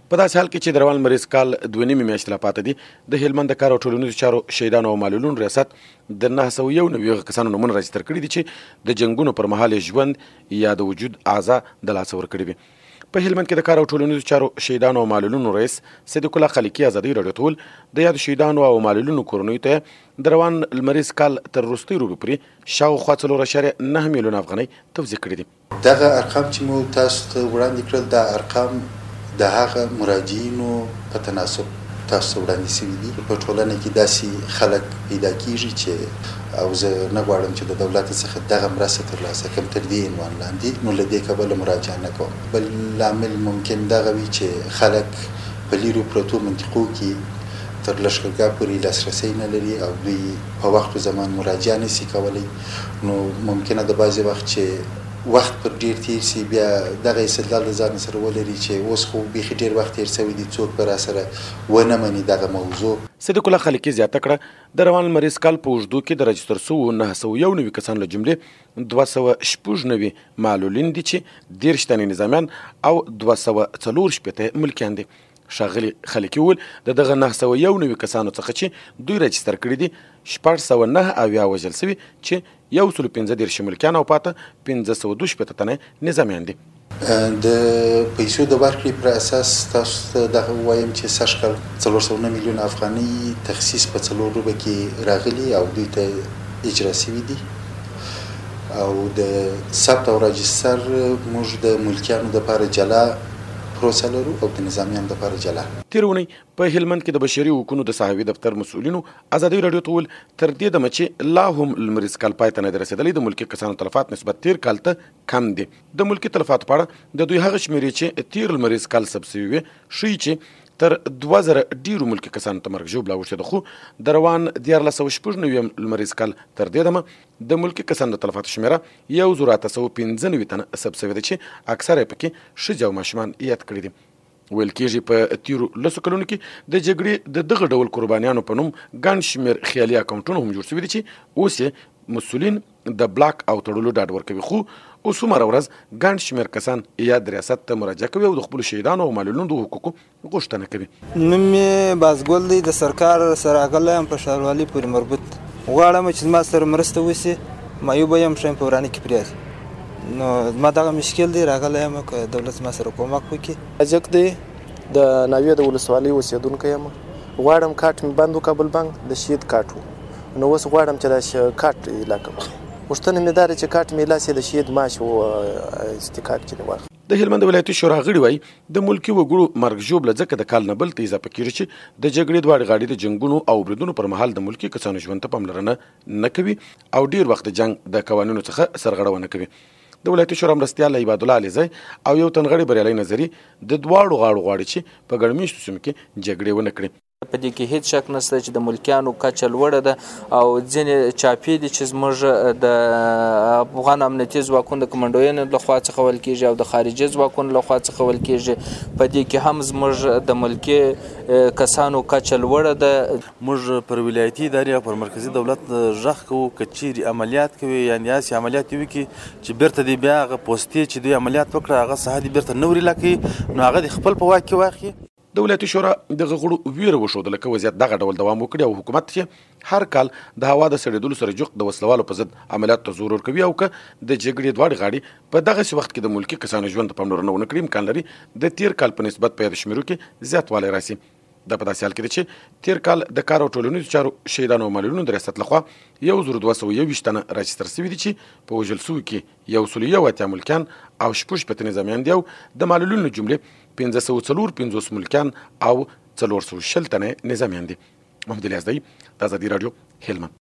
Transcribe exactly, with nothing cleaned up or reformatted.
په داسې حال کې چې د روان لمریز کال دوه نیمې میاشتې لا پاته دي د هلمند د کار او ټولنیزو چارو شهیدانو او معلولینو ریاست د نهه سوه یو نوي کسانو نومونه راجستر کړي دي چې د جنګونو پر مهال یې ژوند یا د وجود اعضا د لاسه ورکړي وي. په هلمند کې د کار او ټولنیزو چارو شهیدانو او معلولینو رئیس صدیق الله خلیقي ازادي راډیو ته وویل د یادو شهیدانو او معلولینو کورنیو ته د روان لمریز کال تر وروستۍ روبې پورې شاوخوا څلور اعشاریه نه میلیونه افغانۍ توزیع کړي دي. دغه ارقام چې مو تاسو ته وړاندې کړل دا ارقام د هغه مراجعینو په تناسب تاسو وړاندې شوي دي. په ټولنه کې داسې خلک پیدا کیږي چې او زه نه غواړم چې د دولت څخه دغه مرسته ترلاسه کړم تر دې عنوان لاندې، نو له دې کبله مراجعه نه کوم. بل لامل ممکن دغه وي چې خلک په لیرو پرتو منطقو کې تر لښکرګاه پورې لاسرسی نه لري او دوی په وخت و زمان مراجعه نشي کولی، نو ممکنه د بعضې وخت چې وخت پر ډیر تیر سي بیا دغه استدلال د ځان سره ولري چې اوس خو بیخي ډیر وخت تیر شوی دی څوک به راسره ونه مني دغه موضوع. صدیق الله خلیقي زیاته کړه د روان لمریز کال په اوږدو کې د راجستر سوو نهه سوه یو نوي کسانو له جملې دوه سوه شپږ نوي معلولین دي چې دېرش تنې نظامیان او دوه سوه څلور شپېته ملکیان دي. ښاغلي خلیقي وویل د دغه نهه سوه یو نوي کسانو څخه چې دوی راجستر کړي دي شپږ سوه نه اویا وژل سوي چې یو سلو پنځه دېرش ملکیان او پاته پنځه سوه دوه شپېته تنه نظامیان دي. د پیسو د ورکړې پر اساس تاسو ته دغه ووایم چې سږ کال څلور سوه نه میلیونه افغانۍ تخصیص په څلور روبه کې راغلي او دوی ته اجرا سوي دي او د ثبت او راجستر موږ د ملکیانو دپاره جلا پروسه لرو او د نظامیانو دپاره جلا. تېره اونۍ په هلمند کې د بشري حقونو د صحوي دفتر مسؤلینو ازادي راډیو ته وویل تر دې دمه چې لا هم لمریز کال پای ته نه دی رسېدلی د ملکي کسانو تلفات نسبت تېر کال ته کم دي. د ملکي تلفاتو په اړه د دوی هغه شمېرې چې تېر لمریز کال ثبت سوي وې ښیي چې تر دوه زره ډیرو ملکي کسانو ته مرګ ژوبله اوښتې ده، خو د روان دیارلس سوه شپږ نوي لمریز کال تر دې دمه د ملکي کسانو د تلفاتو شمېره یو زر اته سوه پنځه نوي تنه ثبت سوې ده چې اکثره یې پکې ښځې او ماشومان یاد کړي دي. ویل کېږي په تیرو لسو کلونو کې د جګړې د دغه ډول قربانیانو په نوم ګڼ شمېر خیالي اکاونټونه هم جوړ شوي دي چې اوس یې مسؤلین د بلاک او تړلو ډاډ ورکوي، خو اوس هومره ورځ ګڼ شمېر کسان یاد ریاست ته مراجعه کوي او د خپلو شهیدانو او معلولینو د حقوقو غوښتنه کوي. نوم مې بازګل دی، د سرکار سره راغلی یم، په ښاروالۍ پورې مربوط. غواړم چې زما سره مرسته وشي، معیوبه یم، ښه یم په ورانه کې پرېږدي. نو زما دغه مشکل دی، راغلی یم که دولت زما سره کومک وکړي. اجک دی د ناوې د ولسوالۍ اوسېدونکی یم. غواړم کارت مې بند و کابل بانک د شهید کارت و، نو اوس غواړم چې دا کارت ایله کړم. غوښتنه مې دا ده چې کارت مې ایله سي د شهید معاش و استقاق ځینې واخلم. د هلمند ولایتي شورا غړي وایي د ملکي وګړو مرګ ژوبله ځکه د کال نه بل ته اضافه کېږي چې د جګړې دواړې غاړې د جنګونو او بریدونو پر مهال د ملکي کسانو ژوند ته پاملرنه نه کوي او ډیر وخت د جنګ د قوانینو څخه سرغړونه کوي. د ولایتي شورا مرستیال عباد الله علیزی او یو تنغړی بریالی نظري د دواړو غاړو غواړي چې په ګڼ سیمو کې جګړې ونه کړي. په دې کې هیڅ شک نشته چې د ملکیانو کچه لوړه ده او ځینې چاپې دي چې زموږ د افغان امنیتي ځواکونو د کمانډویانو لخوا څخه ویل کېږي او د خارجي ځواکونو لخوا څخه ویل کېږي. په دې کې هم زموږ د ملکي کسانو کچه لوړه ده. موږ پر ولایتي ادارې او پر مرکزي دولت غږ کوو که چیرې عملیات کوي یعنې هسې عملیات وکړي چې بیرته دې بیا هغه پوستې چې دوی عملیات وکړه هغه ساحه دې بیرته نه ورېله کوي، نو هغه دې خپل په واک کې واخلي. د ولایتي شورا دغه غړو ویره وښودله که وضعیت دغه ډول دوام وکړي او حکومت چې هر کال د هوا د سړېدلو سره جوخت د وسلوالو په ضد عملیاتو ته زور ورکوي او که د جګړې دواړې غاړې په دغسې وخت کې د ملکي کسانو ژوند ته پاملرنه ونه کړي، امکان لري د تېر کال په نسبت په یاد شمېرو کې زیاتوالی راسي. دا په داسې حال کې ده چې تېر کال د کار او ټولنیزو چارو شهیدانو او معلولینو د ریاست لخوا یو زر دوه سوه یوویشت تنه راجستر سوي دي چې په وژل سویو کې یو سلو یو اتیا ملکیان او شپږ شپېته نظامیان دي او د معلولینو جملې پنځه سوه څلور پنځوس ملکیان او څلور سوه شل تنه نظامیان دي. محمد الیاس دی، د ازادي راډیو، هلمند.